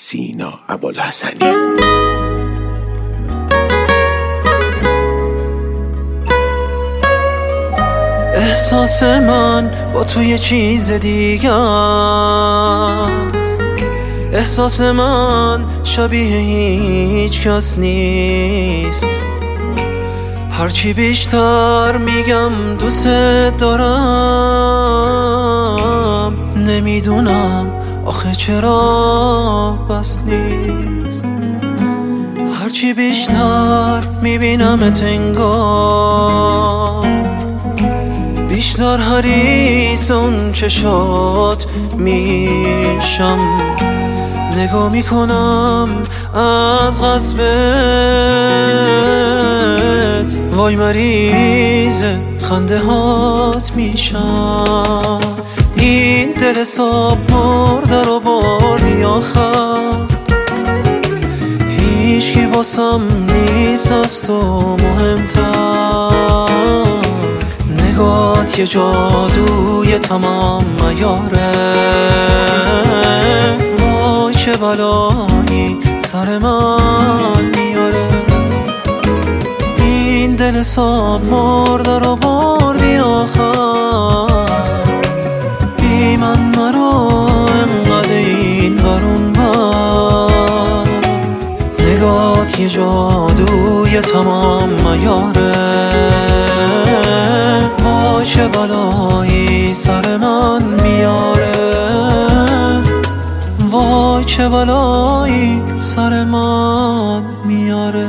سینا ابوالحسنی. احساس من با تو یه چیز دیگه است. احساس من شبیه هیچ کس نیست. هرچی بیشتر میگم دوست دارم، نمیدونم آخه چرا بس نیست. هرچی بیشتر میبینمت انگار بیشتر حریص اون چشات میشم. نگاه میکنم از غصبت، وای مریض خنده هات میشم. این دل صاحب مرده رو بردی آخر، هیچکی واسم نیست از تو مهمتر. نگات یه جادوی تمام عیاره، وای چه بلایی سر من میاره. این دل صاحب مرده رو بردی آخر، بی من نرو انقدر این برون بر. نگات یه جادوی تمام عیاره، وای چه بلایی سر من میاره. وای چه بلایی سر من میاره.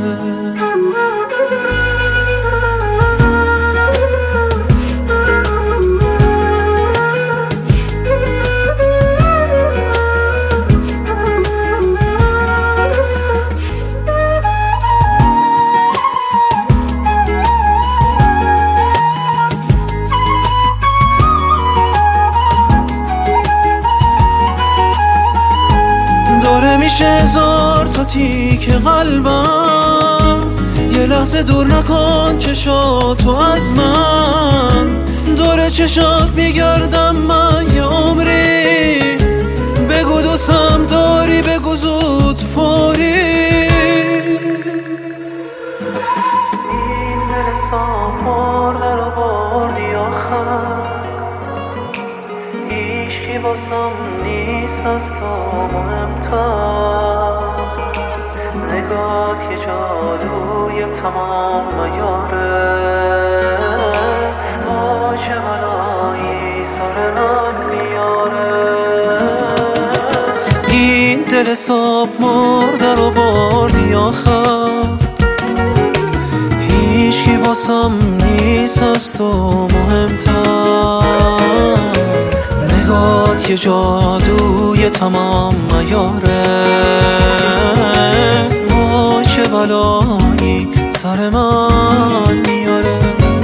داره میشه هزار تا تیک قلبم، یه لحظه دور نکن چشاتو از من. دور چشات میگردم من یه عمری، بگو دوستم داری، بگو زود فوری. این دل صاحب مرده رو بردی آخر، هیچکی واسم نیست از تو مهمتر. نگات یه جادوی تمام عیاره، وای چه بلایی سر من میاره. این دل صاحب مرده رو بردی آخر، هیچکی واسم نیست از تو مهمتر. نگات یه جادوی تمام عیاره، وای چه بلایی سر من میاره.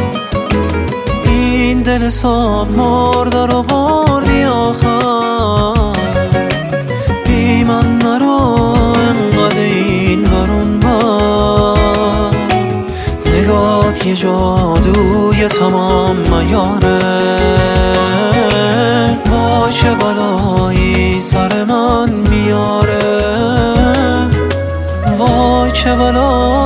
این دل صاحب مرده رو بردی آخر، بی من نرو انقدر این برون بر. نگات یه جادوی تمام عیاره، وای چه بلایی سر من میاره. وای چه بلایی